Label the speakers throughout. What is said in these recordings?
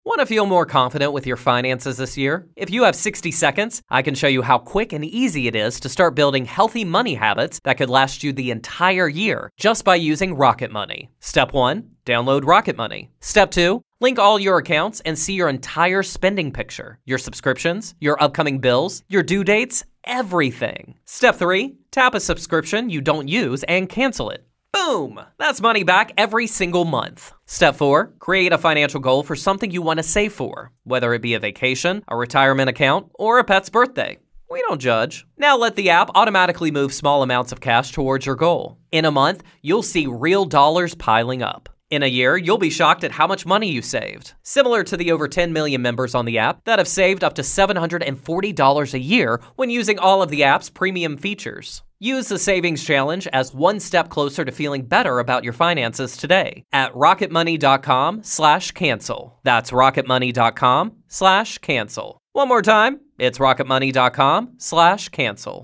Speaker 1: Want to feel more confident with your finances this year? If you have 60 seconds, I can show you how quick and easy it is to start building healthy money habits that could last you the entire year just by using Rocket Money. Step 1, download Rocket Money. Step 2, link all your accounts and see your entire spending picture, your subscriptions, your upcoming bills, your due dates, everything. Step 3, tap a subscription you don't use and cancel it. Boom! That's money back every single month. Step 4, create a financial goal for something you want to save for, whether it be a vacation, a retirement account, or a pet's birthday. We don't judge. Now let the app automatically move small amounts of cash towards your goal. In a month, you'll see real dollars piling up. In a year, you'll be shocked at how much money you saved. Similar to the over 10 million members on the app that have saved up to $740 a year when using all of the app's premium features. Use the Savings Challenge as one step closer to feeling better about your finances today at rocketmoney.com/cancel. That's rocketmoney.com/cancel. One more time, it's rocketmoney.com/cancel.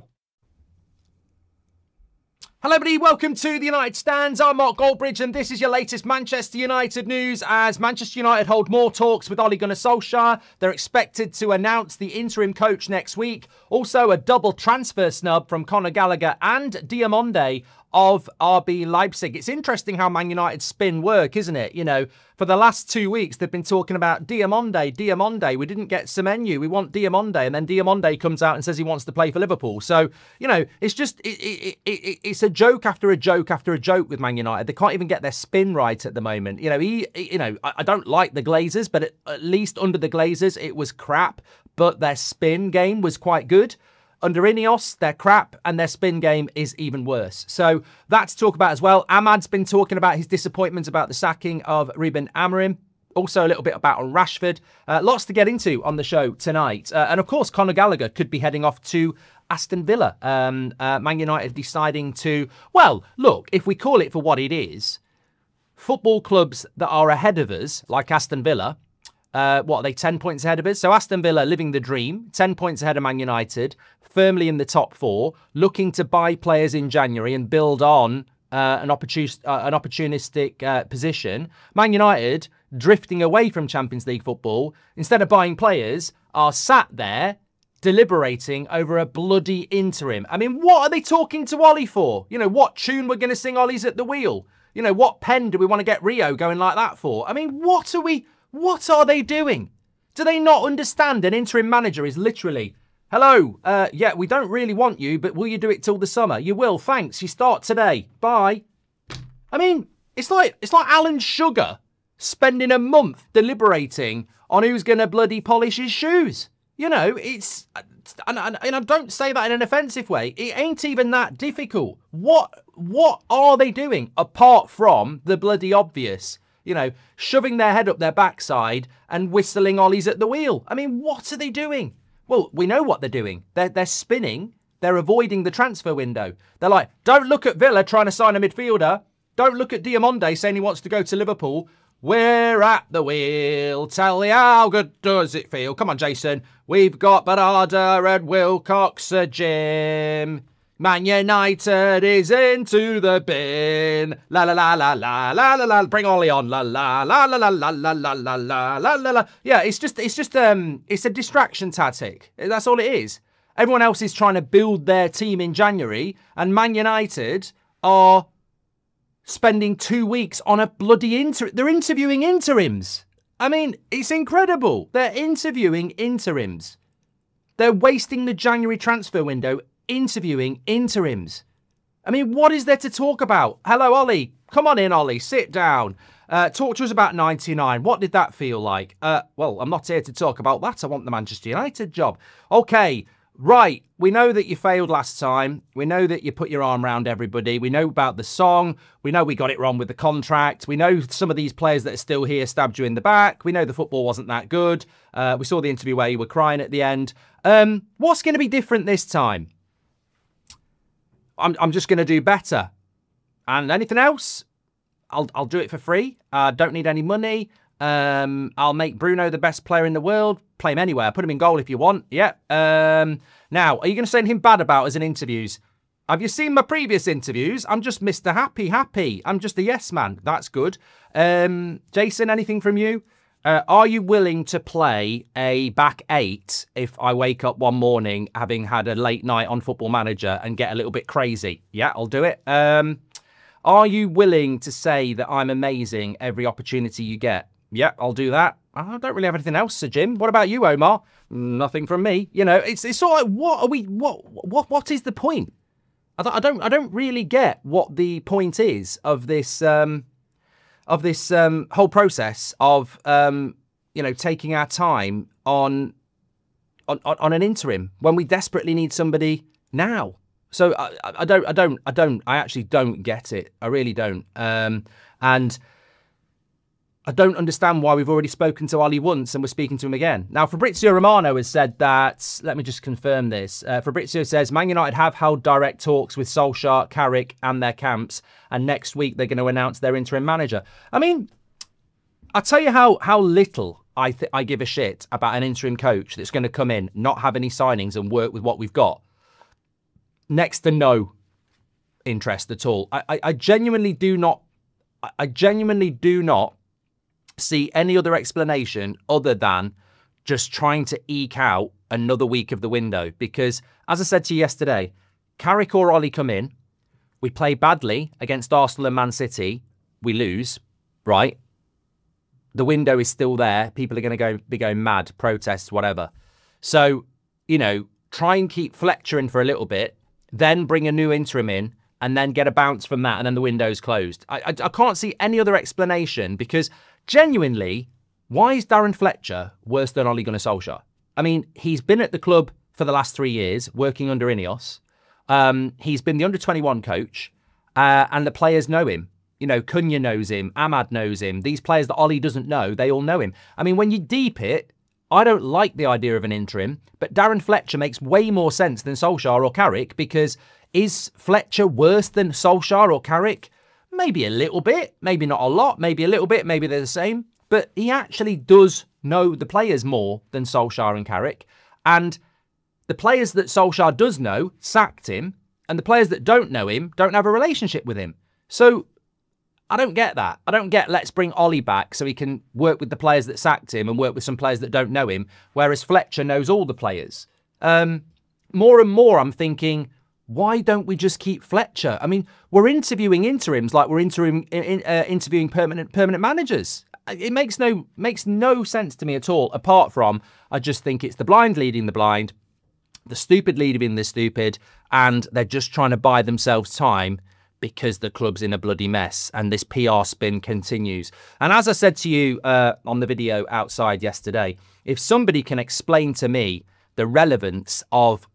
Speaker 2: Hello everybody, welcome to the United Stands. I'm Mark Goldbridge and this is your latest Manchester United news as Manchester United hold more talks with Ole Gunnar Solskjaer. They're expected to announce the interim coach next week. Also a double transfer snub from Conor Gallagher and Diamonde of RB Leipzig. It's interesting how Man United's spin work, isn't it? You know, for the last 2 weeks, they've been talking about Diamonde. We didn't get Semenyo. We want Diamonde. And then Diamonde comes out and says he wants to play for Liverpool. So, you know, it's just, it's a joke after a joke after a joke with Man United. They can't even get their spin right at the moment. You know, I don't like the Glazers, but at least under the Glazers, it was crap. But their spin game was quite good. Under Ineos, they're crap, and their spin game is even worse. So that to talk about as well. Ahmad's been talking about his disappointment about the sacking of Ruben Amorim. Also a little bit about Rashford. Lots to get into on the show tonight. And of course, Conor Gallagher could be heading off to Aston Villa. Man United deciding to, well, look, if we call it for what it is, football clubs that are ahead of us, like Aston Villa, what are they, 10 points ahead of us? So Aston Villa living the dream, 10 points ahead of Man United, firmly in the top four, looking to buy players in January and build on an opportunistic position. Man United, drifting away from Champions League football, instead of buying players, are sat there deliberating over a bloody interim. I mean, what are they talking to Ollie for? You know, what tune we're going to sing Ollie's at the wheel? You know, what pen do we want to get Rio going like that for? I mean, what are they doing? Do they not understand an interim manager is literally, hello, yeah, we don't really want you, but will you do it till the summer? You will, thanks. You start today. Bye. I mean, it's like Alan Sugar spending a month deliberating on who's going to bloody polish his shoes. You know, it's, and I don't say that in an offensive way. It ain't even that difficult. What are they doing apart from the bloody obvious? You know, shoving their head up their backside and whistling Ollie's at the wheel. I mean, what are they doing? Well, we know what they're doing. They're spinning. They're avoiding the transfer window. They're like, don't look at Villa trying to sign a midfielder. Don't look at Diamonde saying he wants to go to Liverpool. We're at the wheel. Tell me how good does it feel? Come on, Jason. We've got Barada and Wilcox, Jim. Man United is into the bin. La la la la la la la la. Bring Ollie on. La la la la la la la la la la la la. Yeah, it's a distraction tactic. That's all it is. Everyone else is trying to build their team in January, and Man United are spending 2 weeks on a bloody They're interviewing interims. I mean, it's incredible. They're interviewing interims. They're wasting the January transfer window interviewing interims. I mean, what is there to talk about? Hello, Ollie. Come on in, Ollie. Sit down. Talk to us about 99. What did that feel like? Well, I'm not here to talk about that. I want the Manchester United job. Okay, right. We know that you failed last time. We know that you put your arm around everybody. We know about the song. We know we got it wrong with the contract. We know some of these players that are still here stabbed you in the back. We know the football wasn't that good. We saw the interview where you were crying at the end. What's going to be different this time? I'm just going to do better. And anything else, I'll do it for free. Don't need any money. I'll make Bruno the best player in the world. Play him anywhere. Put him in goal if you want. Yeah. Now, are you going to say anything bad about us in interviews? Have you seen my previous interviews? I'm just Mr. Happy. I'm just a yes man. That's good. Jason, anything from you? Are you willing to play a back 8 if I wake up one morning having had a late night on Football Manager and get a little bit crazy? Yeah, I'll do it. Are you willing to say that I'm amazing every opportunity you get? Yeah, I'll do that. I don't really have anything else, Sir Jim. What about you, Omar? Nothing from me. You know, it's sort of like, what is the point? I don't really get what the point is of this whole process of taking our time on an interim when we desperately need somebody now. So I actually don't get it. I really don't. And I don't understand why we've already spoken to Ollie once and we're speaking to him again. Now, Fabrizio Romano has said that, let me just confirm this. Fabrizio says, Man United have held direct talks with Solskjaer, Carrick and their camps, and next week they're going to announce their interim manager. I mean, I'll tell you how little I give a shit about an interim coach that's going to come in, not have any signings and work with what we've got. Next to no interest at all. I genuinely do not see any other explanation other than just trying to eke out another week of the window. Because, as I said to you yesterday, Carrick or Ollie come in, we play badly against Arsenal and Man City, we lose, right? The window is still there. People are going to be going mad, protests, whatever. So, try and keep Fletcher in for a little bit, then bring a new interim in, and then get a bounce from that, and then the window's closed. I can't see any other explanation, because genuinely, why is Darren Fletcher worse than Ole Gunnar Solskjaer? I mean, he's been at the club for the last 3 years, working under Ineos. He's been the under-21 coach, and the players know him. Cunha knows him, Ahmad knows him. These players that Ollie doesn't know, they all know him. I mean, when you deep it, I don't like the idea of an interim, but Darren Fletcher makes way more sense than Solskjaer or Carrick, because is Fletcher worse than Solskjaer or Carrick? Maybe a little bit, maybe not a lot, maybe a little bit, maybe they're the same. But he actually does know the players more than Solskjaer and Carrick. And the players that Solskjaer does know sacked him, and the players that don't know him don't have a relationship with him. So I don't get that. I don't get, let's bring Ollie back so he can work with the players that sacked him and work with some players that don't know him, whereas Fletcher knows all the players. More and more I'm thinking, why don't we just keep Fletcher? I mean, we're interviewing interims like we're interviewing permanent managers. It makes no sense to me at all, apart from I just think it's the blind leading the blind, the stupid leading the stupid, and they're just trying to buy themselves time because the club's in a bloody mess and this PR spin continues. And as I said to you on the video outside yesterday, if somebody can explain to me the relevance of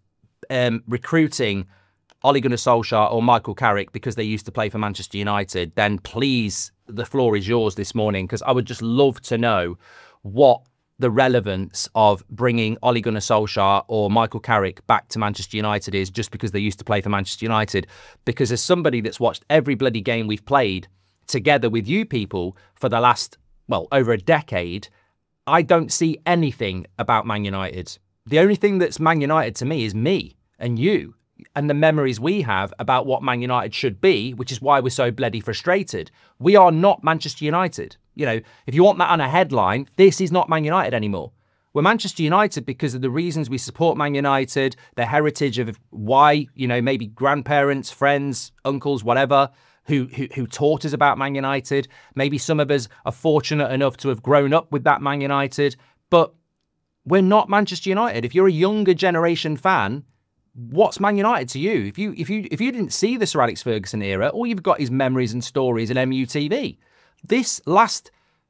Speaker 2: recruiting Ole Gunnar Solskjaer or Michael Carrick because they used to play for Manchester United, then please, the floor is yours this morning, because I would just love to know what the relevance of bringing Ole Gunnar Solskjaer or Michael Carrick back to Manchester United is just because they used to play for Manchester United. Because as somebody that's watched every bloody game we've played together with you people for the last, over a decade, I don't see anything about Man United. The only thing that's Man United to me is me and you, and the memories we have about what Man United should be, which is why we're so bloody frustrated. We are not Manchester United. If you want that on a headline, this is not Man United anymore. We're Manchester United because of the reasons we support Man United, the heritage of why, maybe grandparents, friends, uncles, whatever, who taught us about Man United. Maybe some of us are fortunate enough to have grown up with that Man United, but we're not Manchester United. If you're a younger generation fan, what's Man United to you? If you didn't see the Sir Alex Ferguson era, all you've got is memories and stories and MUTV. This last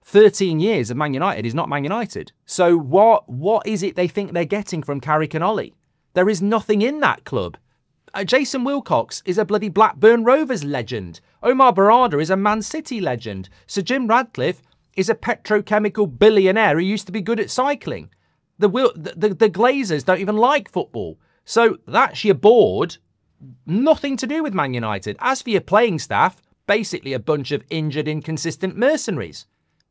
Speaker 2: 13 years of Man United is not Man United. So what is it they think they're getting from Carrick and Ollie? There is nothing in that club. Jason Wilcox is a bloody Blackburn Rovers legend. Omar Barada is a Man City legend. Sir Jim Radcliffe is a petrochemical billionaire who used to be good at cycling. The Glazers don't even like football. So that's your board. Nothing to do with Man United. As for your playing staff, basically a bunch of injured, inconsistent mercenaries.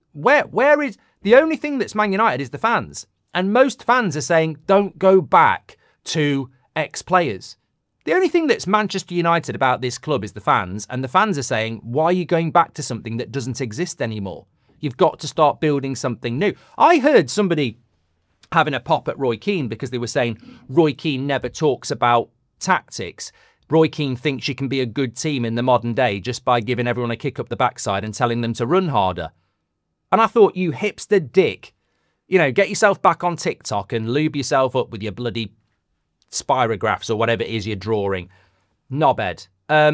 Speaker 2: Where is the only thing that's Man United is the fans. And most fans are saying, don't go back to ex-players. The only thing that's Manchester United about this club is the fans. And the fans are saying, why are you going back to something that doesn't exist anymore? You've got to start building something new. I heard somebody having a pop at Roy Keane because they were saying Roy Keane never talks about tactics. Roy Keane thinks you can be a good team in the modern day just by giving everyone a kick up the backside and telling them to run harder. And I thought, you hipster dick, get yourself back on TikTok and lube yourself up with your bloody spirographs or whatever it is you're drawing. Knobhead.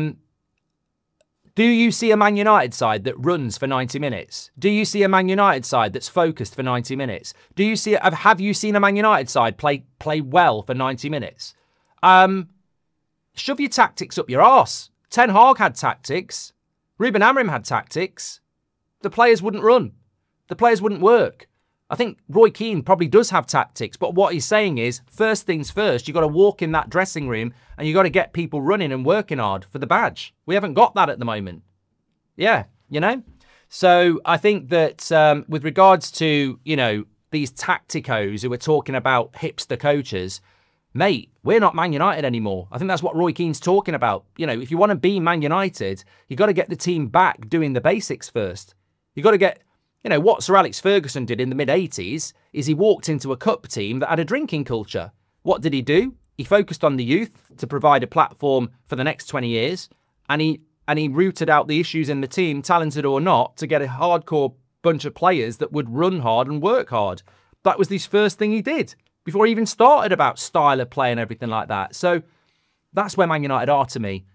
Speaker 2: Do you see a Man United side that runs for 90 minutes? Do you see a Man United side that's focused for 90 minutes? Have you seen a Man United side play well for 90 minutes? Shove your tactics up your arse. Ten Hag had tactics. Ruben Amorim had tactics. The players wouldn't run. The players wouldn't work. I think Roy Keane probably does have tactics, but what he's saying is, first things first, you've got to walk in that dressing room and you've got to get people running and working hard for the badge. We haven't got that at the moment. Yeah, So I think that with regards to, these tacticos who are talking about hipster coaches, mate, we're not Man United anymore. I think that's what Roy Keane's talking about. If you want to be Man United, you've got to get the team back doing the basics first. You've got to get, what Sir Alex Ferguson did in the mid-80s is he walked into a cup team that had a drinking culture. What did he do? He focused on the youth to provide a platform for the next 20 years, and he rooted out the issues in the team, talented or not, to get a hardcore bunch of players that would run hard and work hard. That was his first thing he did before he even started about style of play and everything like that. So that's where Man United are to me.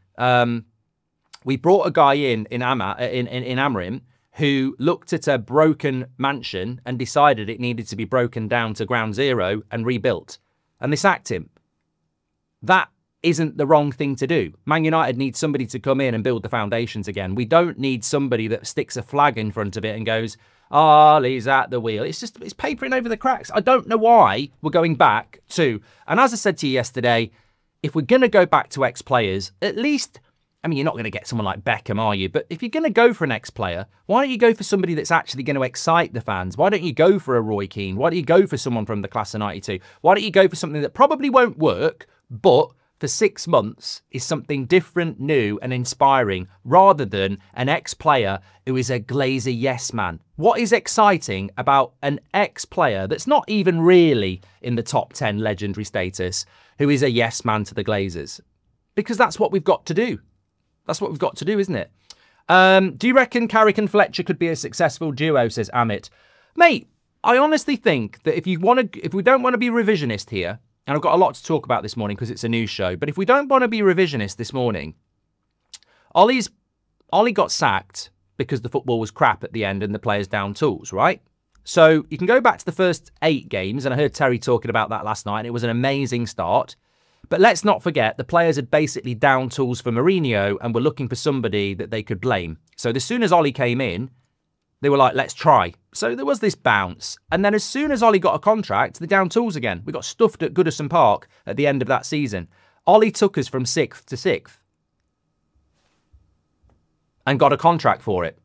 Speaker 2: We brought a guy in Amorim who looked at a broken mansion and decided it needed to be broken down to ground zero and rebuilt. And they sacked him. That isn't the wrong thing to do. Man United needs somebody to come in and build the foundations again. We don't need somebody that sticks a flag in front of it and goes, Ollie's at the wheel. It's papering over the cracks. I don't know why we're going back to, and as I said to you yesterday, if we're going to go back to ex-players, at least, you're not going to get someone like Beckham, are you? But if you're going to go for an ex-player, why don't you go for somebody that's actually going to excite the fans? Why don't you go for a Roy Keane? Why don't you go for someone from the class of 92? Why don't you go for something that probably won't work, but for 6 months is something different, new and inspiring, rather than an ex-player who is a Glazer yes man? What is exciting about an ex-player that's not even really in the top 10 legendary status, who is a yes man to the Glazers? Because that's what we've got to do. That's what we've got to do, isn't it? Do you reckon Carrick and Fletcher could be a successful duo, says Amit? Mate, I honestly think that if we don't want to be revisionist here, and I've got a lot to talk about this morning because it's a news show, but if we don't want to be revisionist this morning, Ollie got sacked because the football was crap at the end and the players down tools, right? So you can go back to the first 8 games, and I heard Terry talking about that last night, and it was an amazing start. But let's not forget, the players had basically down tools for Mourinho and were looking for somebody that they could blame. So as soon as Ollie came in, they were like, let's try. So there was this bounce. And then as soon as Ollie got a contract, they down tools again. We got stuffed at Goodison Park at the end of that season. Ollie took us from 6th to 6th and got a contract for it.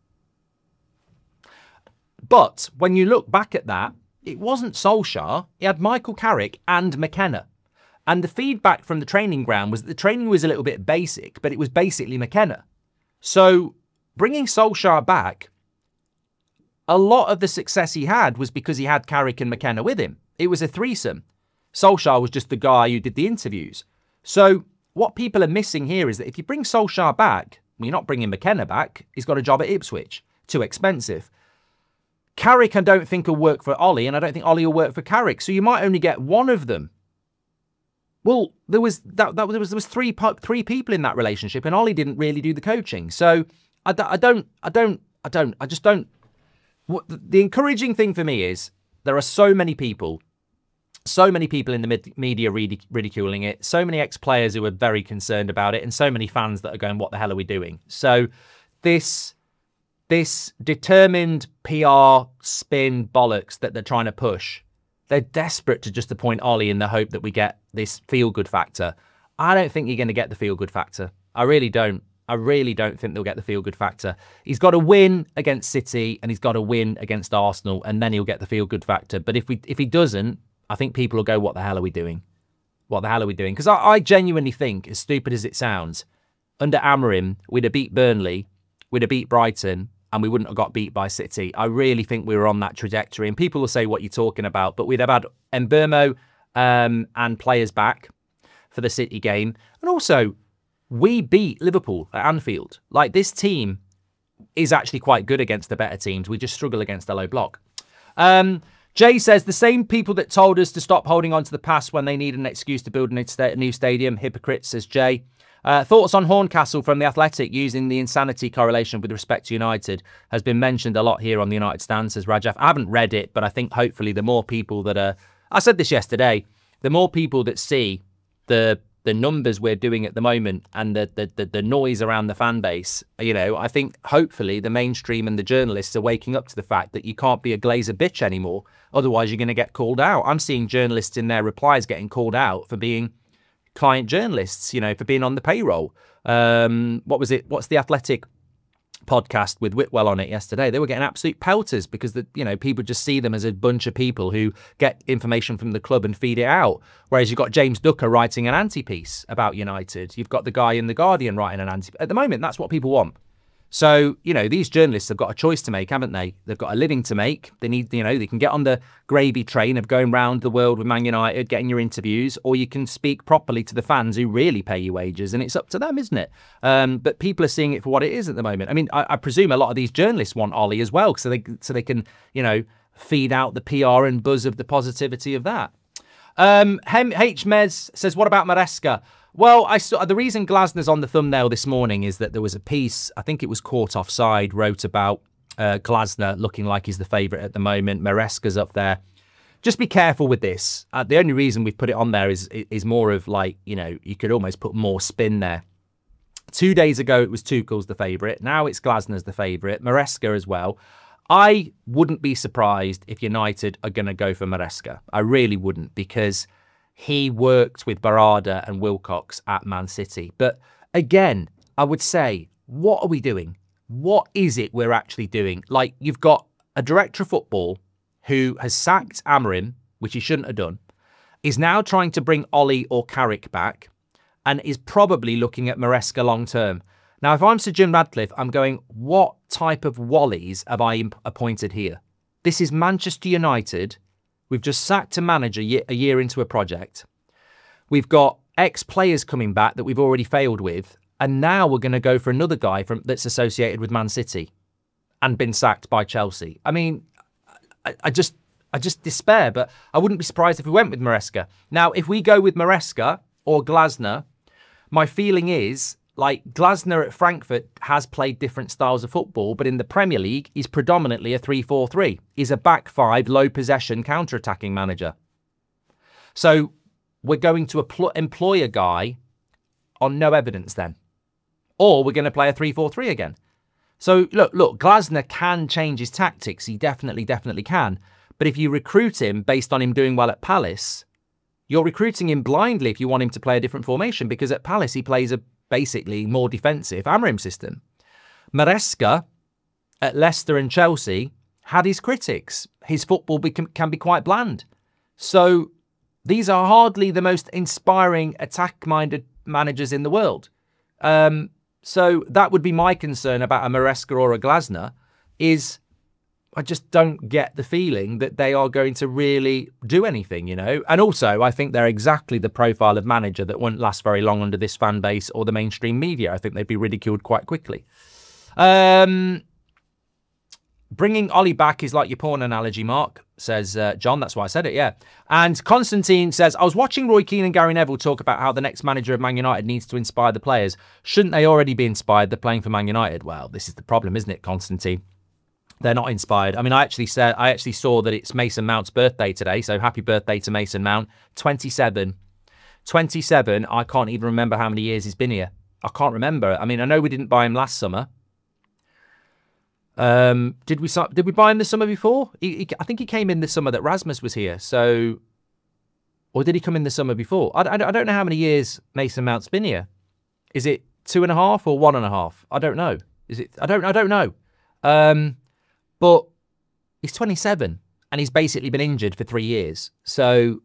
Speaker 2: But when you look back at that, it wasn't Solskjaer. He had Michael Carrick and McKenna. And the feedback from the training ground was that the training was a little bit basic, but it was basically McKenna. So bringing Solskjaer back, a lot of the success he had was because he had Carrick and McKenna with him. It was a threesome. Solskjaer was just the guy who did the interviews. So what people are missing here is that if you bring Solskjaer back, you're not bringing McKenna back, he's got a job at Ipswich. Too expensive. Carrick I don't think will work for Ollie, and I don't think Ollie will work for Carrick. So you might only get one of them. Well, there was three people in that relationship, and Ollie didn't really do the coaching. So I just don't. The encouraging thing for me is there are so many people in the media ridiculing it, so many ex-players who are very concerned about it, and so many fans that are going, what the hell are we doing? So this determined PR spin bollocks that they're trying to push, they're desperate to just appoint Ollie in the hope that we get this feel-good factor. I don't think you're going to get the feel-good factor. I really don't. I really don't think they'll get the feel-good factor. He's got to win against City and he's got to win against Arsenal, and then he'll get the feel-good factor. But if he doesn't, I think people will go, what the hell are we doing? What the hell are we doing? Because I genuinely think, as stupid as it sounds, under Amorim, we'd have beat Burnley, we'd have beat Brighton, and we wouldn't have got beat by City. I really think we were on that trajectory. And people will say what you're talking about, but we'd have had Mbeumo and players back for the City game. And also, we beat Liverpool at Anfield. Like, this team is actually quite good against the better teams. We just struggle against the low block. Jay says, the same people that told us to stop holding on to the past when they need an excuse to build a new stadium. Hypocrites, says Jay. Thoughts on Horncastle from The Athletic using the insanity correlation with respect to United has been mentioned a lot here on the United Stand, says Rajaf. I haven't read it, but I think hopefully the more people that are... I said this yesterday, the more people that see the numbers we're doing at the moment and the noise around the fan base, I think hopefully the mainstream and the journalists are waking up to the fact that you can't be a Glazer bitch anymore. Otherwise, you're going to get called out. I'm seeing journalists in their replies getting called out for being client journalists, for being on the payroll. What was it? What's the Athletic podcast with Whitwell on it yesterday? They were getting absolute pelters because people just see them as a bunch of people who get information from the club and feed it out. Whereas you've got James Ducker writing an anti-piece about United. You've got the guy in The Guardian writing an anti-piece. At the moment, that's what people want. So, these journalists have got a choice to make, haven't they? They've got a living to make. They need, they can get on the gravy train of going round the world with Man United, getting your interviews, or you can speak properly to the fans who really pay you wages, and it's up to them, isn't it? But people are seeing it for what it is at the moment. I mean, I presume a lot of these journalists want Ollie as well, so they can, feed out the PR and buzz of the positivity of that. H. Mez says, what about Maresca? Well, I saw the reason Glasner's on the thumbnail this morning is that there was a piece, I think it was Caught Offside, wrote about Glasner looking like he's the favourite at the moment. Maresca's up there. Just be careful with this. The only reason we've put it on there is more of like, you could almost put more spin there. 2 days ago, it was Tuchel's the favourite. Now it's Glasner's the favourite. Maresca as well. I wouldn't be surprised if United are going to go for Maresca. I really wouldn't, because he worked with Barada and Wilcox at Man City. But again, I would say, what are we doing? What is it we're actually doing? Like, you've got a director of football who has sacked Amorim, which he shouldn't have done, is now trying to bring Ollie or Carrick back, and is probably looking at Maresca long term. Now, if I'm Sir Jim Radcliffe, I'm going, what type of Wallies have I appointed here? This is Manchester United. We've just sacked a manager a year into a project. We've got ex-players coming back that we've already failed with. And now we're going to go for another guy that's associated with Man City and been sacked by Chelsea. I mean, I just despair, but I wouldn't be surprised if we went with Maresca. Now, if we go with Maresca or Glasner, my feeling is, like, Glasner at Frankfurt has played different styles of football, but in the Premier League, he's predominantly a 3-4-3. He's a back five, low possession, counter-attacking manager. So we're going to employ a guy on no evidence then. Or we're going to play a 3-4-3 again. So look, Glasner can change his tactics. He definitely can. But if you recruit him based on him doing well at Palace, you're recruiting him blindly if you want him to play a different formation, because at Palace he plays a basically more defensive Amorim system. Maresca at Leicester and Chelsea had his critics. His football can be quite bland. So these are hardly the most inspiring attack-minded managers in the world. So that would be my concern about a Maresca or a Glasner, is I just don't get the feeling that they are going to really do anything, And also, I think they're exactly the profile of manager that won't last very long under this fan base or the mainstream media. I think they'd be ridiculed quite quickly. Bringing Ollie back is like your porn analogy, Mark, says John. That's why I said it, yeah. And Constantine says, I was watching Roy Keane and Gary Neville talk about how the next manager of Man United needs to inspire the players. Shouldn't they already be inspired? They're playing for Man United. Well, this is the problem, isn't it, Constantine? They're not inspired. I mean, I actually saw that it's Mason Mount's birthday today, so happy birthday to Mason Mount. 27. 27, I can't even remember how many years he's been here. I can't remember. I mean, I know we didn't buy him last summer. Did we buy him the summer before? I think he came in the summer that Rasmus was here. So, or did he come in the summer before? I don't know how many years Mason Mount's been here. Is it 2.5 or 1.5? I don't know. Is it? I don't know. But he's 27 and he's basically been injured for 3 years. So,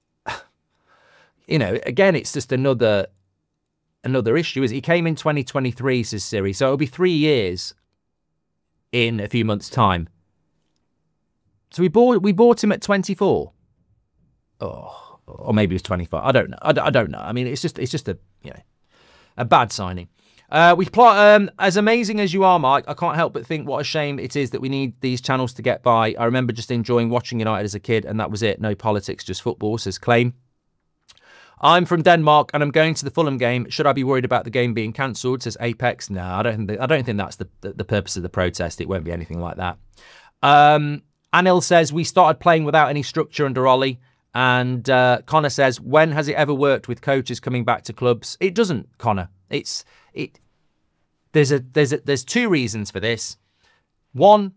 Speaker 2: again, it's just another issue. He came in 2023, says Siri. So it'll be 3 years in a few months' time. So we bought him at 24. Oh, or maybe it was 25. I don't know. I don't know. I mean, it's just a bad signing. As amazing as you are, Mike, I can't help but think what a shame it is that we need these channels to get by. I remember just enjoying watching United as a kid, and that was it. No politics, just football, says Claim. I'm from Denmark and I'm going to the Fulham game. Should I be worried about the game being cancelled, says Apex? No, I don't think that's the purpose of the protest. It won't be anything like that. Anil says, we started playing without any structure under Ollie. And Connor says, when has it ever worked with coaches coming back to clubs? It doesn't, Connor. There's two reasons for this. One,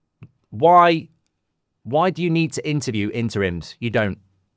Speaker 2: why do you need to interview interims? You don't.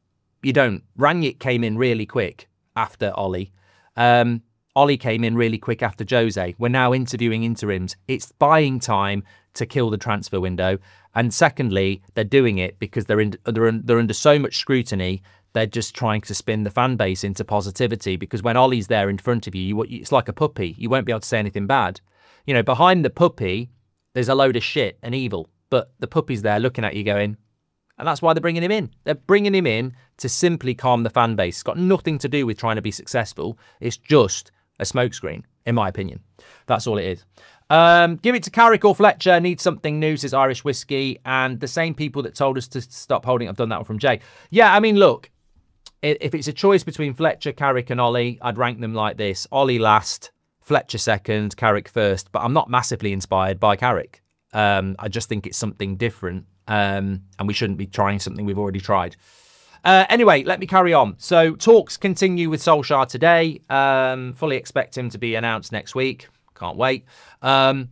Speaker 2: Rangnick came in really quick after Ollie. Ollie came in really quick after Jose. We're now interviewing interims. It's buying time to kill the transfer window. And secondly, they're doing it because they're under so much scrutiny. They're just trying to spin the fan base into positivity, because when Ollie's there in front of you, it's like a puppy. You won't be able to say anything bad. You know, behind the puppy, there's a load of shit and evil. But the puppy's there looking at you going, and that's why they're bringing him in. They're bringing him in to simply calm the fan base. It's got nothing to do with trying to be successful. It's just a smokescreen, in my opinion. That's all it is. Give it to Carrick or Fletcher. Need something new, says Irish Whiskey. And the same people that told us to stop holding. I've done that one from Jay. Yeah, I mean, look, if it's a choice between Fletcher, Carrick and Ollie, I'd rank them like this. Ollie last, Fletcher second, Carrick first. But I'm not massively inspired by Carrick. I just think it's something different. And we shouldn't be trying something we've already tried. Anyway, let me carry on. So talks continue with Solskjaer today. Fully expect him to be announced next week. Can't wait. And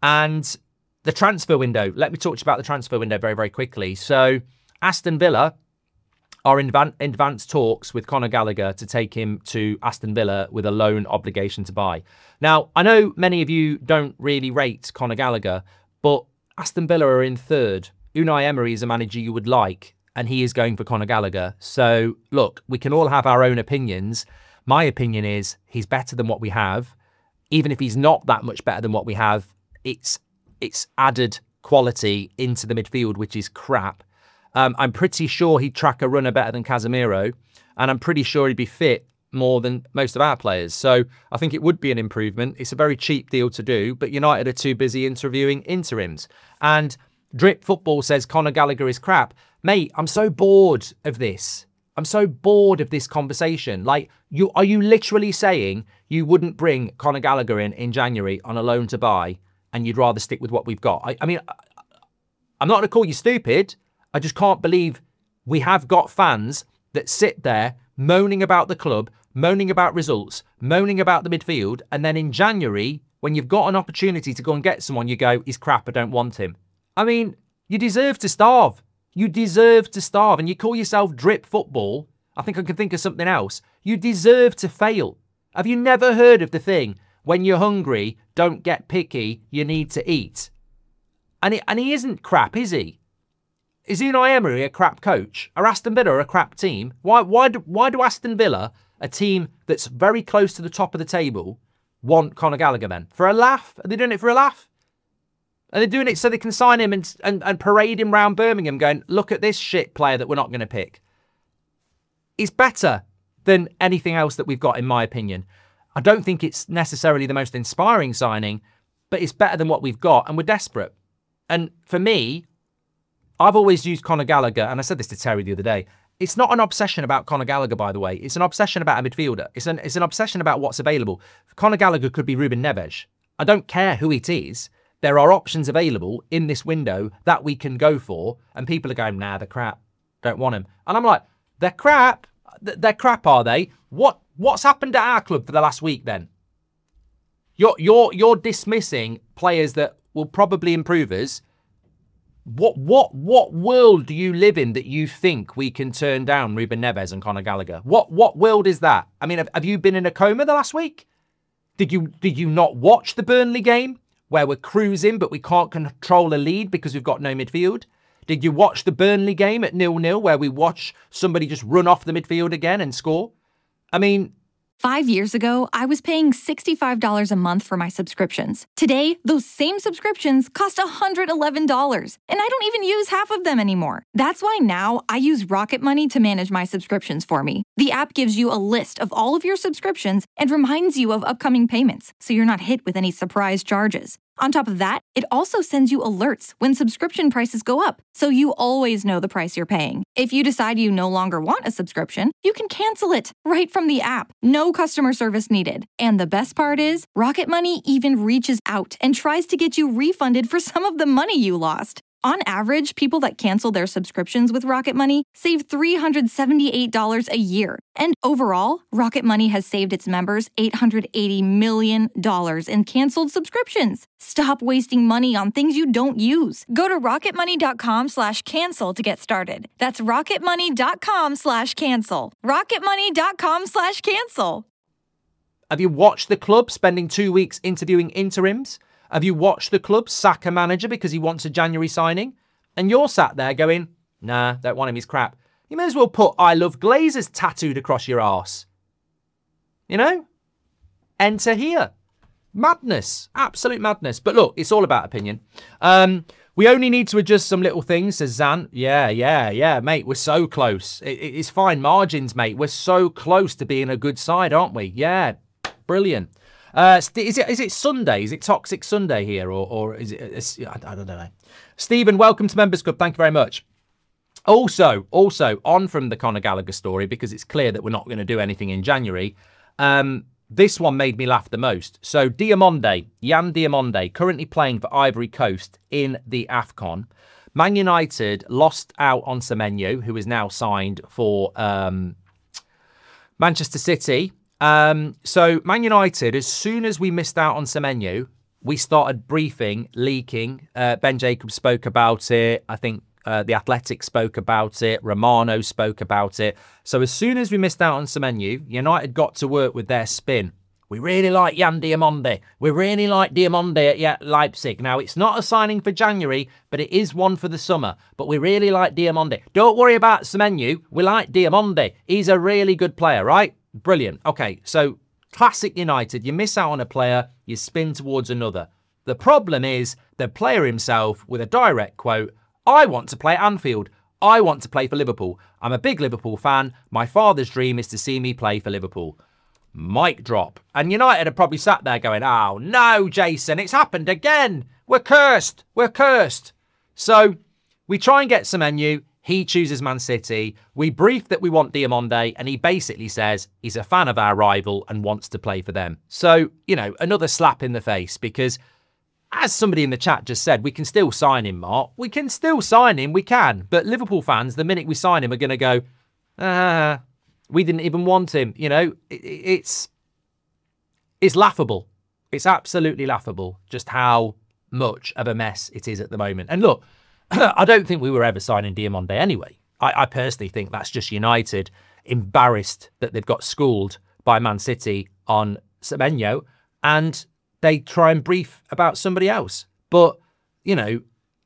Speaker 2: the transfer window. Let me talk to you about the transfer window very, very quickly. So Aston Villa are in advanced talks with Conor Gallagher to take him to Aston Villa with a loan obligation to buy. Now, I know many of you don't really rate Conor Gallagher, but Aston Villa are in third. Unai Emery is a manager you would like, and he is going for Conor Gallagher. So, look, we can all have our own opinions. My opinion is he's better than what we have. Even if he's not that much better than what we have, it's added quality into the midfield, which is crap. I'm pretty sure he'd track a runner better than Casemiro, and I'm pretty sure he'd be fit more than most of our players. So I think it would be an improvement. It's a very cheap deal to do, but United are too busy interviewing interims. And Drip Football says Conor Gallagher is crap. Mate, I'm so bored of this. I'm so bored of this conversation. Like, are you literally saying you wouldn't bring Conor Gallagher in January on a loan to buy, and you'd rather stick with what we've got? I mean, I'm not going to call you stupid. I just can't believe we have got fans that sit there moaning about the club, moaning about results, moaning about the midfield, and then in January, when you've got an opportunity to go and get someone, you go, he's crap, I don't want him. I mean, you deserve to starve. You deserve to starve. And you call yourself Drip Football. I think I can think of something else. You deserve to fail. Have you never heard of the thing, when you're hungry, don't get picky, you need to eat? And he isn't crap, is he? Is Unai Emery a crap coach? Are Aston Villa a crap team? Why do Aston Villa, a team that's very close to the top of the table, want Conor Gallagher then? For a laugh? Are they doing it for a laugh? Are they doing it so they can sign him and parade him round Birmingham going, look at this shit player that we're not going to pick? He's better than anything else that we've got, in my opinion. I don't think it's necessarily the most inspiring signing, but it's better than what we've got, and we're desperate. And for me, I've always used Conor Gallagher, and I said this to Terry the other day, it's not an obsession about Conor Gallagher, by the way. It's an obsession about a midfielder. It's an obsession about what's available. Conor Gallagher could be Ruben Neves. I don't care who it is. There are options available in this window that we can go for, and people are going, nah, they're crap. Don't want him. And I'm like, they're crap? They're crap, are they? What's happened at our club for the last week then? You're dismissing players that will probably improve us. What world do you live in that you think we can turn down Ruben Neves and Conor Gallagher? What world is that? I mean, have you been in a coma the last week? Did you not watch the Burnley game where we're cruising but we can't control a lead because we've got no midfield? Did you watch the Burnley game at 0-0 where we watch somebody just run off the midfield again and score? I mean,
Speaker 3: 5 years ago, I was paying $65 a month for my subscriptions. Today, those same subscriptions cost $111, and I don't even use half of them anymore. That's why now I use Rocket Money to manage my subscriptions for me. The app gives you a list of all of your subscriptions and reminds you of upcoming payments, so you're not hit with any surprise charges. On top of that, it also sends you alerts when subscription prices go up, so you always know the price you're paying. If you decide you no longer want a subscription, you can cancel it right from the app. No customer service needed. And the best part is, Rocket Money even reaches out and tries to get you refunded for some of the money you lost. On average, people that cancel their subscriptions with Rocket Money save $378 a year. And overall, Rocket Money has saved its members $880 million in canceled subscriptions. Stop wasting money on things you don't use. Go to rocketmoney.com/cancel to get started. That's rocketmoney.com/cancel. rocketmoney.com/cancel.
Speaker 2: Have you watched the club spending 2 weeks interviewing interims? Have you watched the club sack a manager because he wants a January signing? And you're sat there going, nah, don't want him, he's crap. You may as well put I love Glazers tattooed across your arse. You know? Enter here. Madness. Absolute madness. But look, it's all about opinion. We only need to adjust some little things, says Zan. Yeah, mate, we're so close. It's fine margins, mate. We're so close to being a good side, aren't we? Yeah, brilliant. Is it Sunday? Is it Toxic Sunday here? Or is it... I don't know. Stephen, welcome to Members Club. Thank you very much. Also, on from the Conor Gallagher story, because it's clear that we're not going to do anything in January, this one made me laugh the most. So Diamonde, Yan Diamonde, currently playing for Ivory Coast in the AFCON. Man United lost out on Semenyo, who is now signed for Manchester City. So Man United, as soon as we missed out on Semenyo, we started briefing, leaking. Ben Jacobs spoke about it. I think The Athletic spoke about it. Romano spoke about it. So as soon as we missed out on Semenyo, United got to work with their spin. We really like Yan Diamonde. We really like Diamonde at Leipzig. Now, it's not a signing for January, but it is one for the summer. But we really like Diamonde. Don't worry about Semenyo. We like Diamonde. He's a really good player, right? Brilliant. Okay, so classic United. You miss out on a player, you spin towards another. The problem is the player himself with a direct quote, I want to play at Anfield. I want to play for Liverpool. I'm a big Liverpool fan. My father's dream is to see me play for Liverpool. Mic drop. And United have probably sat there going, oh no, Jason, it's happened again. We're cursed. We're cursed. So we try and get Semenyo. He chooses Man City. We brief that we want Diamonde, and he basically says he's a fan of our rival and wants to play for them. So, you know, another slap in the face, because as somebody in the chat just said, we can still sign him, Mark. We can still sign him, we can. But Liverpool fans, the minute we sign him, are going to go, we didn't even want him. You know, it's laughable. It's absolutely laughable just how much of a mess it is at the moment. And look, I don't think we were ever signing Diamonde anyway. I personally think that's just United embarrassed that they've got schooled by Man City on Semenyo, and they try and brief about somebody else. But, you know,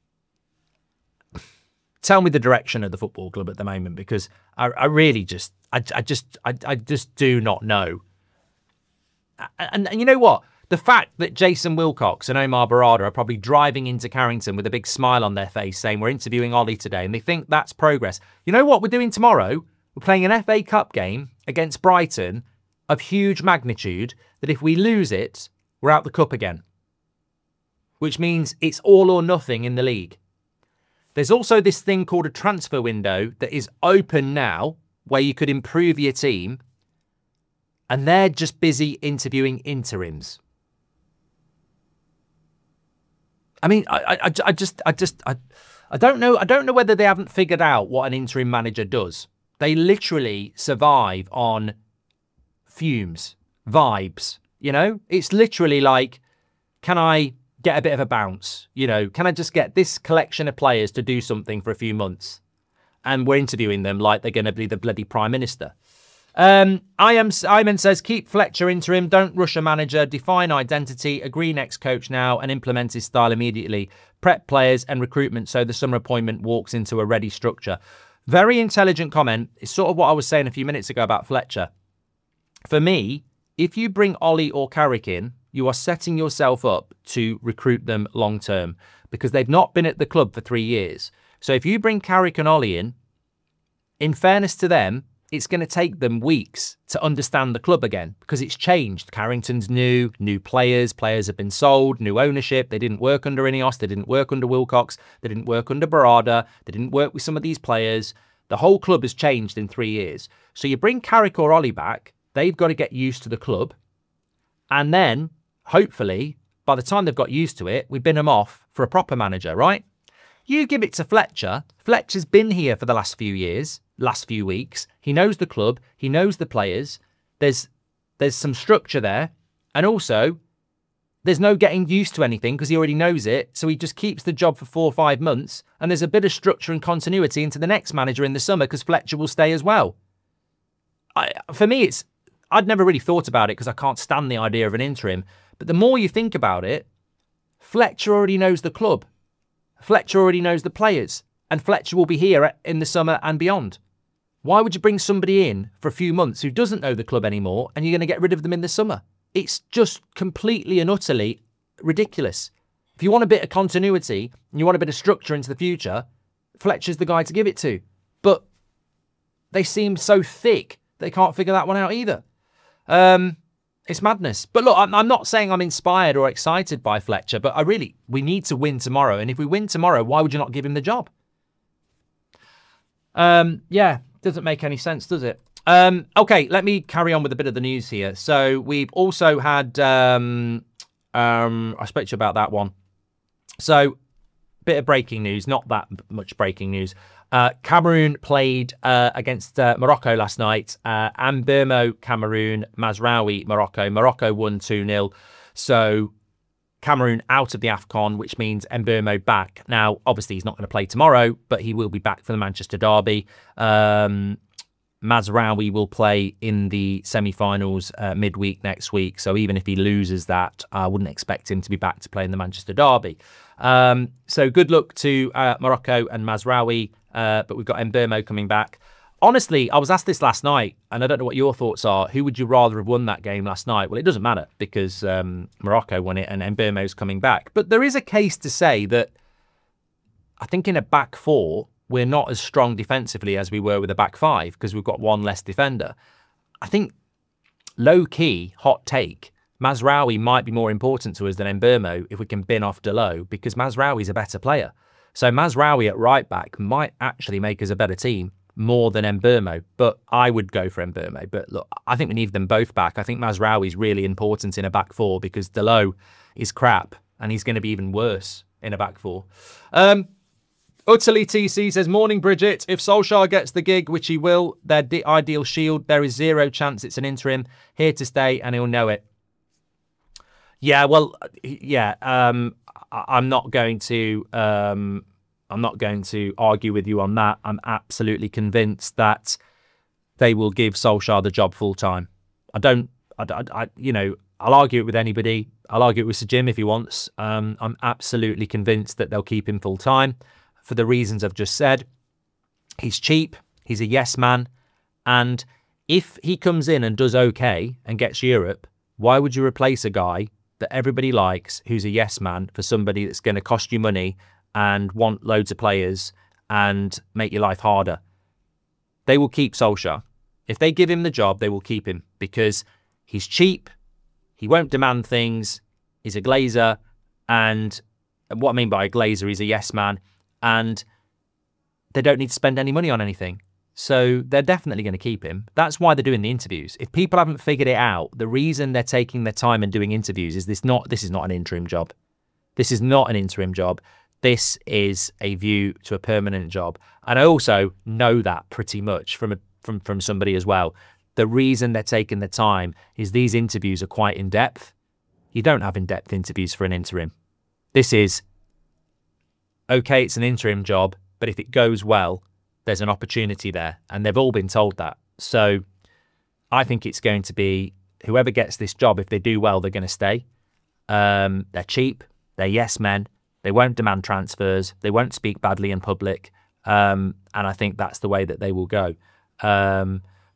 Speaker 2: tell me the direction of the football club at the moment, because I really just, I just do not know. And you know what? The fact that Jason Wilcox and Omar Barada are probably driving into Carrington with a big smile on their face saying we're interviewing Ollie today, and they think that's progress. You know what we're doing tomorrow? We're playing an FA Cup game against Brighton of huge magnitude that if we lose it, we're out the cup again. Which means it's all or nothing in the league. There's also this thing called a transfer window that is open now where you could improve your team, and they're just busy interviewing interims. I mean, I don't know. I don't know whether they haven't figured out what an interim manager does. They literally survive on fumes, vibes. You know, it's literally like, can I get a bit of a bounce? You know, can I just get this collection of players to do something for a few months? And we're interviewing them like they're going to be the bloody Prime Minister. Iman says, keep Fletcher interim, don't rush a manager, define identity, agree next coach now and implement his style immediately. Prep players and recruitment so the summer appointment walks into a ready structure. Very intelligent comment. It's sort of what I was saying a few minutes ago about Fletcher. For me, if you bring Ollie or Carrick in, you are setting yourself up to recruit them long term because they've not been at the club for 3 years. So if you bring Carrick and Ollie in fairness to them, it's going to take them weeks to understand the club again because it's changed. Carrington's new players have been sold, new ownership. They didn't work under Ineos. They didn't work under Wilcox. They didn't work under Barada. They didn't work with some of these players. The whole club has changed in 3 years. So you bring Carrick or Ollie back, they've got to get used to the club. And then, hopefully, by the time they've got used to it, we bin them off for a proper manager, right? You give it to Fletcher. Fletcher's been here for the last few years, last few weeks. He knows the club. He knows the players. There's some structure there. And also, there's no getting used to anything because he already knows it. So he just keeps the job for 4 or 5 months. And there's a bit of structure and continuity into the next manager in the summer because Fletcher will stay as well. For me, I'd never really thought about it because I can't stand the idea of an interim. But the more you think about it, Fletcher already knows the club. Fletcher already knows the players. And Fletcher will be here in the summer and beyond. Why would you bring somebody in for a few months who doesn't know the club anymore and you're going to get rid of them in the summer? It's just completely and utterly ridiculous. If you want a bit of continuity and you want a bit of structure into the future, Fletcher's the guy to give it to. But they seem so thick, they can't figure that one out either. It's madness. But look, I'm not saying I'm inspired or excited by Fletcher, but we need to win tomorrow. And if we win tomorrow, why would you not give him the job? Doesn't make any sense, does it? Okay, let me carry on with a bit of the news here. So we've also had, I spoke to you about that one. So, bit of breaking news, not that much breaking news. Cameroon played against Morocco last night. Mbeumo, Cameroon, Mazraoui, Morocco. Morocco won 2-0. So Cameroon out of the AFCON, which means Mbeumo back. Now, obviously, he's not going to play tomorrow, but he will be back for the Manchester derby. Mazraoui will play in the semi-finals midweek next week. So even if he loses that, I wouldn't expect him to be back to play in the Manchester derby. So good luck to Morocco and Mazraoui. But we've got Mbeumo coming back. Honestly, I was asked this last night, and I don't know what your thoughts are. Who would you rather have won that game last night? Well, it doesn't matter because Morocco won it and Mbeumo's coming back. But there is a case to say that I think in a back four, we're not as strong defensively as we were with a back five because we've got one less defender. I think low-key, hot take, Mazraoui might be more important to us than Mbeumo if we can bin off Dalot because Mazraoui's a better player. So Mazraoui at right back might actually make us a better team more than Mbeumo, but I would go for Mbeumo. But look, I think we need them both back. I think Mazraoui's really important in a back four because Dalot is crap and he's going to be even worse in a back four. Utterly TC says, morning Bridget, if Solskjaer gets the gig, which he will, their ideal shield, there is zero chance it's an interim, here to stay and he'll know it. Yeah, well, yeah, I'm not going to argue with you on that. I'm absolutely convinced that they will give Solskjaer the job full time. I'll argue it with anybody. I'll argue it with Sir Jim if he wants. I'm absolutely convinced that they'll keep him full time for the reasons I've just said. He's cheap. He's a yes man. And if he comes in and does okay and gets Europe, why would you replace a guy that everybody likes, who's a yes man, for somebody that's going to cost you money and want loads of players and make your life harder? They will keep Solskjaer. If they give him the job, they will keep him because he's cheap, he won't demand things, he's a glazer, and what I mean by a glazer, he's a yes man, and they don't need to spend any money on anything. So they're definitely going to keep him. That's why they're doing the interviews. If people haven't figured it out, the reason they're taking their time and doing interviews is this is not an interim job. This is not an interim job. This is a view to a permanent job. And I also know that pretty much from somebody as well. The reason they're taking the time is these interviews are quite in-depth. You don't have in-depth interviews for an interim. This is, okay, it's an interim job, but if it goes well, there's an opportunity there, and they've all been told that. So I think it's going to be whoever gets this job, if they do well, they're going to stay. They're cheap, they're yes men, they won't demand transfers, they won't speak badly in public, and I think that's the way that they will go.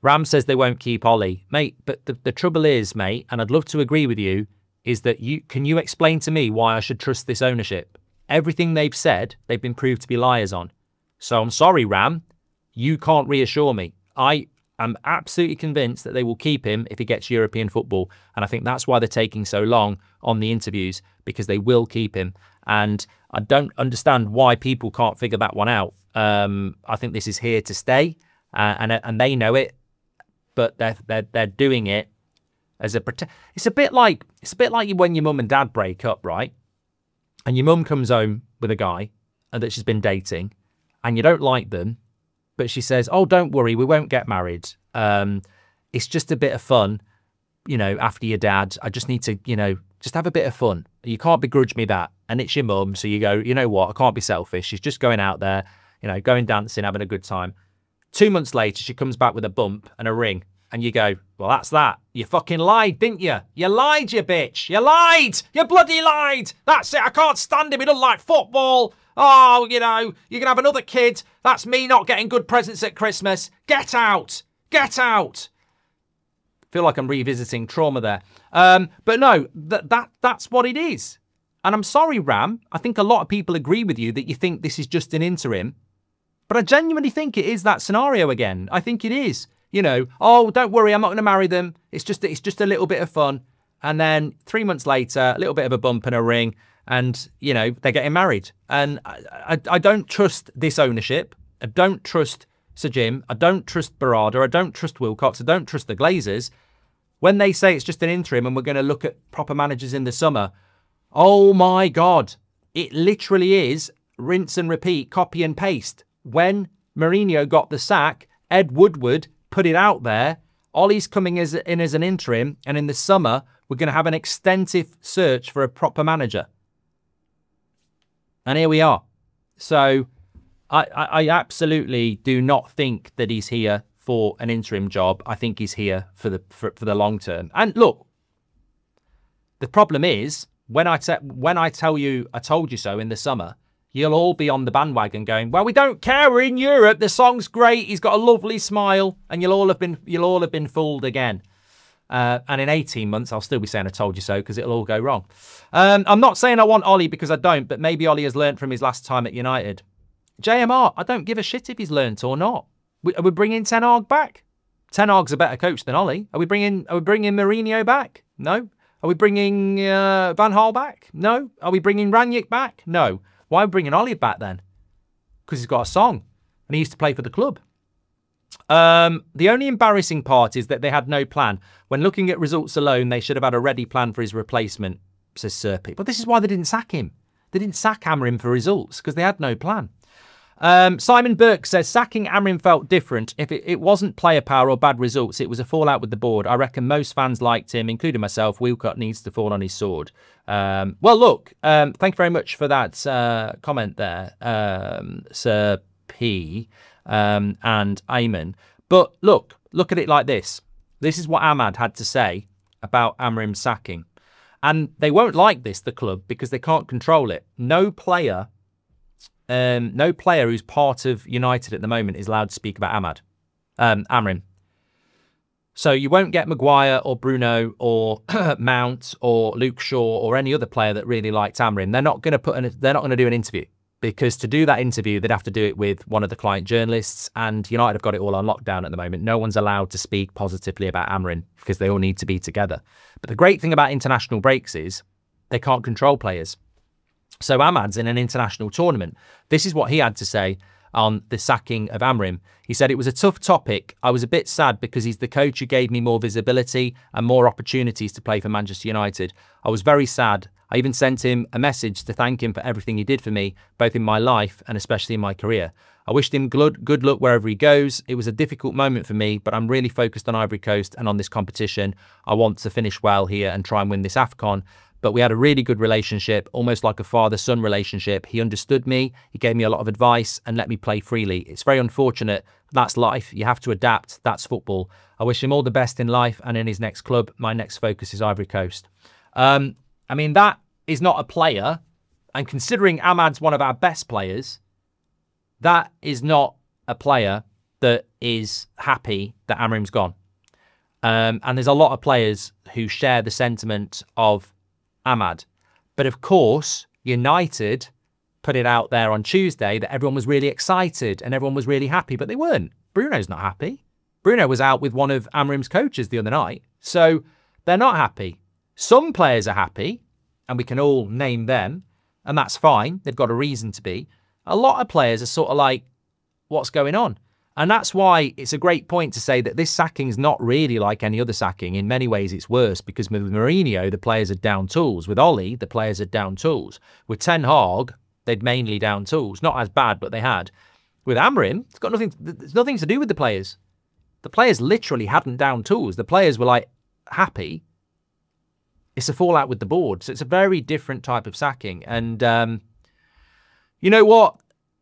Speaker 2: Ram says they won't keep Ollie. Mate, but the trouble is, mate, and I'd love to agree with you, is that can you explain to me why I should trust this ownership? Everything they've said, they've been proved to be liars on. So I'm sorry, Ram, you can't reassure me. I am absolutely convinced that they will keep him if he gets European football. And I think that's why they're taking so long on the interviews, because they will keep him. And I don't understand why people can't figure that one out. I think this is here to stay, and they know it, but they're doing it as a it's a bit like when your mum and dad break up, right? And your mum comes home with a guy that she's been dating, and you don't like them, but she says, "Oh, don't worry, we won't get married. It's just a bit of fun, after your dad. I just need to, just have a bit of fun. You can't begrudge me that." And it's your mum, so you go, "You know what? I can't be selfish. She's just going out there, going dancing, having a good time." 2 months later, she comes back with a bump and a ring. And you go, "Well, that's that. You fucking lied, didn't you? You lied, you bitch. You lied. You bloody lied. That's it. I can't stand him. He doesn't like football. Oh, you can have another kid. That's me not getting good presents at Christmas. Get out. Get out." Feel like I'm revisiting trauma there. But no, that's what it is. And I'm sorry, Ram. I think a lot of people agree with you that you think this is just an interim. But I genuinely think it is that scenario again. I think it is. "Oh, don't worry, I'm not going to marry them. It's just a little bit of fun." And then 3 months later, a little bit of a bump and a ring, and, they're getting married. And I don't trust this ownership. I don't trust Sir Jim. I don't trust Barada. I don't trust Wilcox. I don't trust the Glazers. When they say it's just an interim and we're going to look at proper managers in the summer, oh my God, it literally is rinse and repeat, copy and paste. When Mourinho got the sack, Ed Woodward put it out there. Ollie's coming in as an interim, and in the summer, we're going to have an extensive search for a proper manager. And here we are. So I absolutely do not think that he's here for an interim job. I think he's here for the long term. And look, the problem is when I tell you I told you so in the summer, you'll all be on the bandwagon going, "Well, we don't care. We're in Europe. The song's great. He's got a lovely smile," and you'll all have been fooled again. And in 18 months, I'll still be saying I told you so because it'll all go wrong. I'm not saying I want Ollie because I don't, but maybe Ollie has learnt from his last time at United. JMR, I don't give a shit if he's learnt or not. Are we bringing Ten Hag back? Ten Hag's a better coach than Ollie. Are we bringing Mourinho back? No. Are we bringing Van Gaal back? No. Are we bringing Rangnick back? No. Why are we bringing Ollie back then? Because he's got a song and he used to play for the club. The only embarrassing part is that they had no plan. When looking at results alone, they should have had a ready plan for his replacement, says Serpy. But this is why they didn't sack him. They didn't sack Amorim for results because they had no plan. Simon Burke says, "Sacking Amorim felt different. If it wasn't player power or bad results, it was a fallout with the board. I reckon most fans liked him, including myself. Wilcott needs to fall on his sword." Well, look, thank you very much for that comment there, Sir P and Eamon. But look at it like this. This is what Ahmad had to say about Amorim's sacking. And they won't like this, the club, because they can't control it. No player who's part of United at the moment is allowed to speak about Amorim. So you won't get Maguire or Bruno or Mount or Luke Shaw or any other player that really liked Amorim. They're not going to do an interview, because to do that interview, they'd have to do it with one of the client journalists, and United have got it all on lockdown at the moment. No one's allowed to speak positively about Amorim because they all need to be together. But the great thing about international breaks is they can't control players. So Ahmad's in an international tournament. This is what he had to say on the sacking of Amorim. He said, "It was a tough topic. I was a bit sad because he's the coach who gave me more visibility and more opportunities to play for Manchester United. I was very sad. I even sent him a message to thank him for everything he did for me, both in my life and especially in my career. I wished him good luck wherever he goes. It was a difficult moment for me, but I'm really focused on Ivory Coast and on this competition. I want to finish well here and try and win this AFCON. But we had a really good relationship, almost like a father-son relationship. He understood me, he gave me a lot of advice and let me play freely. It's very unfortunate. That's life. You have to adapt. That's football. I wish him all the best in life and in his next club. My next focus is Ivory Coast." I mean, that is not a player. And considering Ahmad's one of our best players, that is not a player that is happy that Amrim's gone. And there's a lot of players who share the sentiment of Ahmad. But of course, United put it out there on Tuesday that everyone was really excited and everyone was really happy, but they weren't. Bruno's not happy. Bruno was out with one of Amrim's coaches the other night. So they're not happy. Some players are happy, and we can all name them, and that's fine. They've got a reason to be. A lot of players are sort of like, what's going on? And that's why it's a great point to say that this sacking is not really like any other sacking. In many ways, it's worse because with Mourinho, the players are down tools. With Ole, the players are down tools. With Ten Hag, they'd mainly down tools. Not as bad, but they had. With Amrim, it's nothing to do with the players. The players literally hadn't down tools. The players were like happy. It's a fallout with the board. So it's a very different type of sacking. And you know what?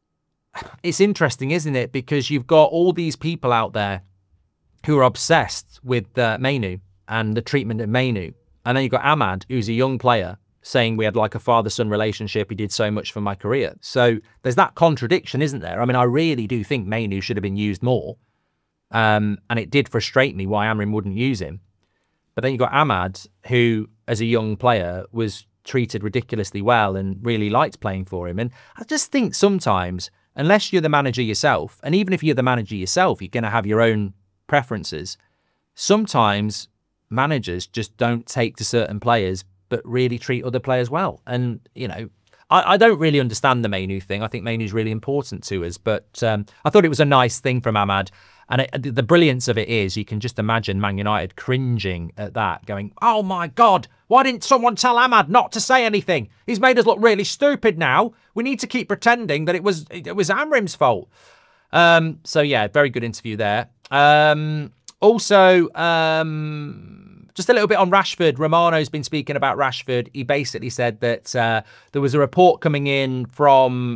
Speaker 2: It's interesting, isn't it? Because you've got all these people out there who are obsessed with Mainoo and the treatment of Mainoo. And then you've got Ahmad, who's a young player, saying we had like a father-son relationship. He did so much for my career. So there's that contradiction, isn't there? I mean, I really do think Mainoo should have been used more. And it did frustrate me why Amrim wouldn't use him. But then you've got Ahmad, who, as a young player, was treated ridiculously well and really liked playing for him. And I just think sometimes, unless you're the manager yourself, and even if you're the manager yourself, you're going to have your own preferences. Sometimes managers just don't take to certain players, but really treat other players well. And, you know, I don't really understand the Mainoo thing. I think Mainoo's really important to us. But I thought it was a nice thing from Ahmad. And the brilliance of it is you can just imagine Man United cringing at that, going, oh my God, why didn't someone tell Ahmad not to say anything? He's made us look really stupid now. We need to keep pretending that it was Amrim's fault. So yeah, very good interview there. Also, just a little bit on Rashford. Romano's been speaking about Rashford. He basically said that there was a report coming in from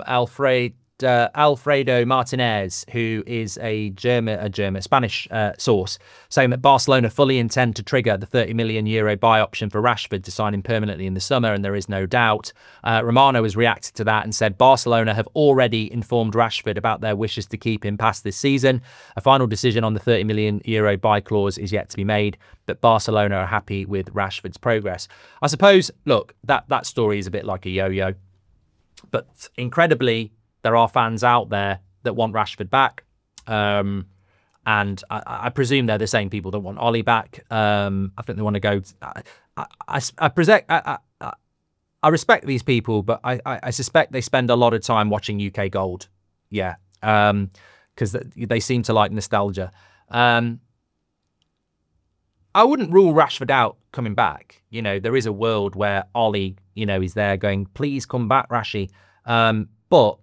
Speaker 2: Alfredo Martinez, who is a Spanish source, saying that Barcelona fully intend to trigger the €30 million buy option for Rashford to sign him permanently in the summer, and there is no doubt. Romano has reacted to that and said Barcelona have already informed Rashford about their wishes to keep him past this season. A final decision on the €30 million buy clause is yet to be made, but Barcelona are happy with Rashford's progress. I suppose, look, that story is a bit like a yo-yo, but incredibly, there are fans out there that want Rashford back. And I presume they're the same people that want Ole back. I think they want to go. I respect these people, but I suspect they spend a lot of time watching UK Gold. Yeah. Because they seem to like nostalgia. I wouldn't rule Rashford out coming back. You know, there is a world where Ole, you know, is there going, please come back, Rashi. But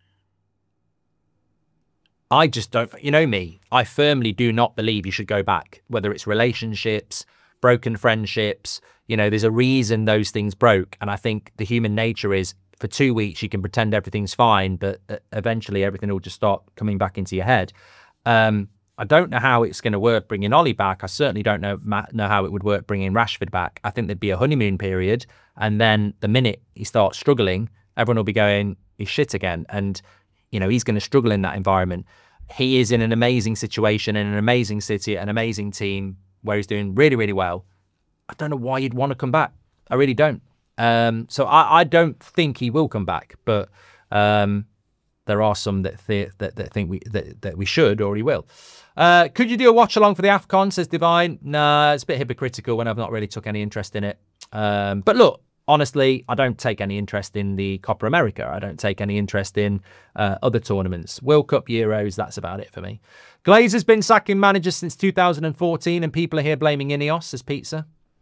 Speaker 2: I just don't, you know me, I firmly do not believe you should go back, whether it's relationships, broken friendships, you know, there's a reason those things broke. And I think the human nature is for 2 weeks, you can pretend everything's fine, but eventually everything will just start coming back into your head. I don't know how it's going to work bringing Ole back. I certainly don't know how it would work bringing Rashford back. I think there'd be a honeymoon period. And then the minute he starts struggling, everyone will be going, he's shit again. And you know, he's going to struggle in that environment. He is in an amazing situation, in an amazing city, an amazing team where he's doing really, really well. I don't know why you'd want to come back. I really don't. So I don't think he will come back, but there are some that think that we should, or he will. Could you do a watch along for the AFCON, says Divine? Nah, it's a bit hypocritical when I've not really took any interest in it. But look, honestly, I don't take any interest in the Copa America. I don't take any interest in other tournaments. World Cup, Euros, that's about it for me. Glazer's been sacking managers since 2014 and people are here blaming Ineos, says Pizza.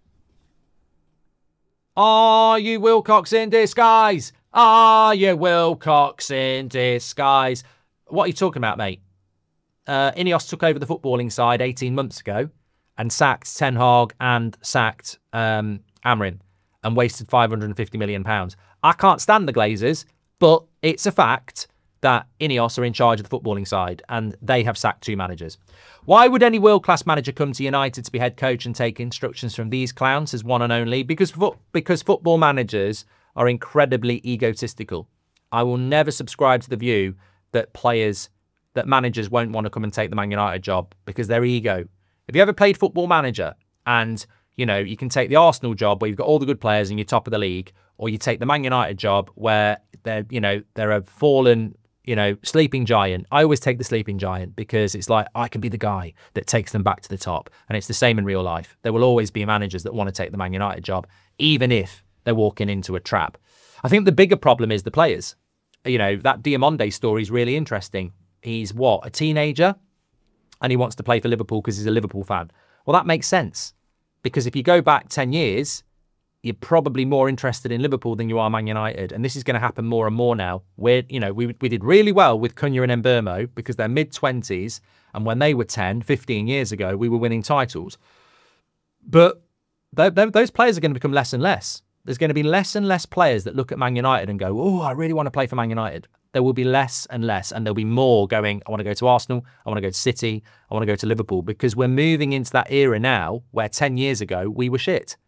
Speaker 2: Are you Wilcox in disguise? Are you Wilcox in disguise? What are you talking about, mate? Ineos took over the footballing side 18 months ago and sacked Ten Hag and sacked Amrin. And wasted £550 million. I can't stand the Glazers, but it's a fact that Ineos are in charge of the footballing side and they have sacked 2 managers. Why would any world-class manager come to United to be head coach and take instructions from these clowns as one and only? Because football managers are incredibly egotistical. I will never subscribe to the view that players that managers won't want to come and take the Man United job because their ego. Have you ever played Football Manager and, you can take the Arsenal job where you've got all the good players and you're top of the league, or you take the Man United job where they're a fallen, sleeping giant. I always take the sleeping giant because it's like I can be the guy that takes them back to the top. And it's the same in real life. There will always be managers that want to take the Man United job, even if they're walking into a trap. I think the bigger problem is the players. That Diomande story is really interesting. He's a teenager? And he wants to play for Liverpool because he's a Liverpool fan. Well, that makes sense. Because if you go back 10 years, you're probably more interested in Liverpool than you are Man United. And this is going to happen more and more now. Where, we did really well with Cunha and Mbeumo because they're mid-20s. And when they were 10, 15 years ago, we were winning titles. But those players are going to become less and less. There's going to be less and less players that look at Man United and go, oh, I really want to play for Man United. There will be less and less, and there'll be more going, I want to go to Arsenal, I want to go to City, I want to go to Liverpool, because we're moving into that era now where 10 years ago we were shit.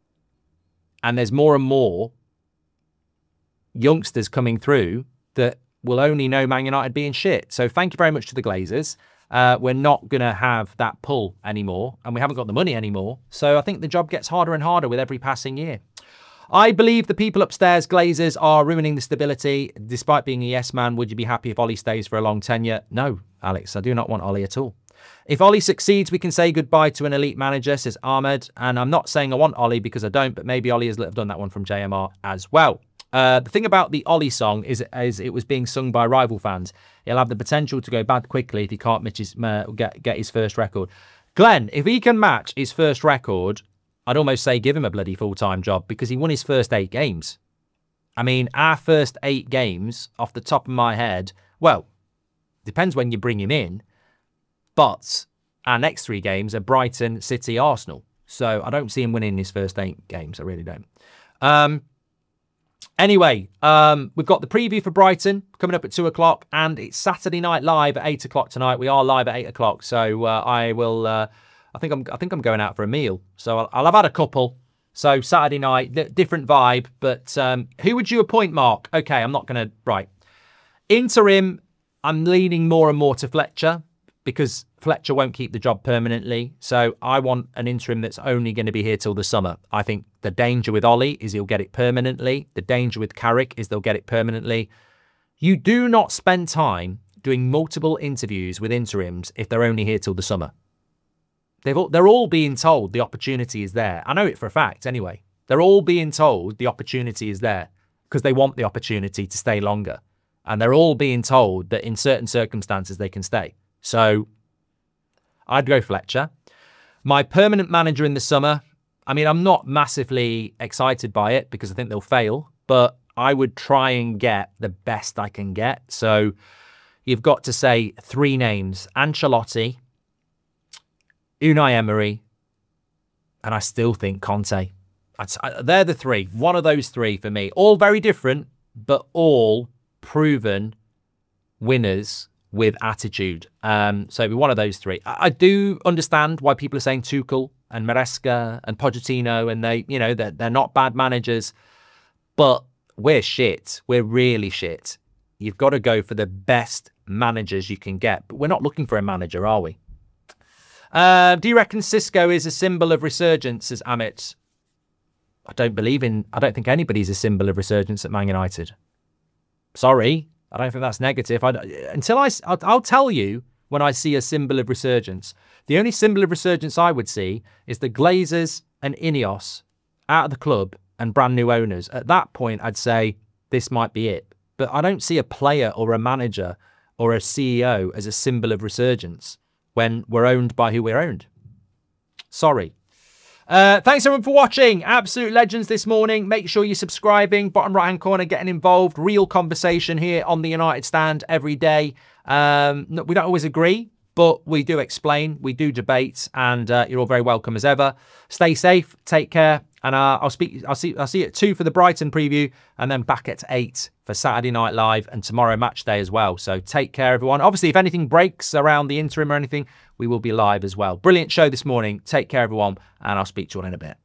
Speaker 2: And there's more and more youngsters coming through that will only know Man United being shit. So thank you very much to the Glazers. We're not going to have that pull anymore, and we haven't got the money anymore. So I think the job gets harder and harder with every passing year. I believe the people upstairs, Glazers, are ruining the stability. Despite being a yes man, would you be happy if Ollie stays for a long tenure? No, Alex, I do not want Ollie at all. If Ollie succeeds, we can say goodbye to an elite manager, says Ahmed. And I'm not saying I want Ollie because I don't, but maybe Ollie has done that one from JMR as well. The thing about the Ollie song is it was being sung by rival fans. He'll have the potential to go bad quickly if he can't get his first record. Glenn, if he can match his first record, I'd almost say give him a bloody full-time job because he won his first 8 games. I mean, our first 8 games, off the top of my head, well, depends when you bring him in, but our next 3 games are Brighton, City, Arsenal. So I don't see him winning his first 8 games. I really don't. Anyway, we've got the preview for Brighton coming up at 2 o'clock, and it's Saturday Night Live at 8 o'clock tonight. We are live at 8 o'clock, so I will... I think I'm going out for a meal, so I'll have had a couple. So Saturday night, different vibe. But who would you appoint, Mark? Okay, I'm not going to... Right. Interim, I'm leaning more and more to Fletcher because Fletcher won't keep the job permanently. So I want an interim that's only going to be here till the summer. I think the danger with Ollie is he'll get it permanently. The danger with Carrick is they'll get it permanently. You do not spend time doing multiple interviews with interims if they're only here till the summer. They're all being told the opportunity is there. I know it for a fact anyway. They're all being told the opportunity is there because they want the opportunity to stay longer. And they're all being told that in certain circumstances they can stay. So I'd go Fletcher. My permanent manager in the summer, I mean, I'm not massively excited by it because I think they'll fail, but I would try and get the best I can get. So you've got to say 3 names: Ancelotti, Unai Emery, and I still think Conte. They're the 3. One of those 3 for me. All very different, but all proven winners with attitude. So it'd be one of those 3. I do understand why people are saying Tuchel and Maresca and Pochettino, and they're not bad managers, but we're shit. We're really shit. You've got to go for the best managers you can get. But we're not looking for a manager, are we? Do you reckon Xisco is a symbol of resurgence, says Amit? I don't think anybody's a symbol of resurgence at Man United. Sorry, I don't think that's negative. I'll tell you when I see a symbol of resurgence. The only symbol of resurgence I would see is the Glazers and Ineos out of the club and brand new owners. At that point, I'd say this might be it. But I don't see a player or a manager or a CEO as a symbol of resurgence when we're owned by who we're owned. Sorry. Thanks everyone for watching. Absolute legends this morning. Make sure you're subscribing. Bottom right hand corner, getting involved. Real conversation here on the United Stand every day. We don't always agree, but we do explain, we do debate, and you're all very welcome as ever. Stay safe, take care, and I'll see you at 2 for the Brighton preview, and then back at 8 for Saturday Night Live and tomorrow match day as well. So take care, everyone. Obviously, if anything breaks around the interim or anything, we will be live as well. Brilliant show this morning. Take care, everyone, and I'll speak to you all in a bit.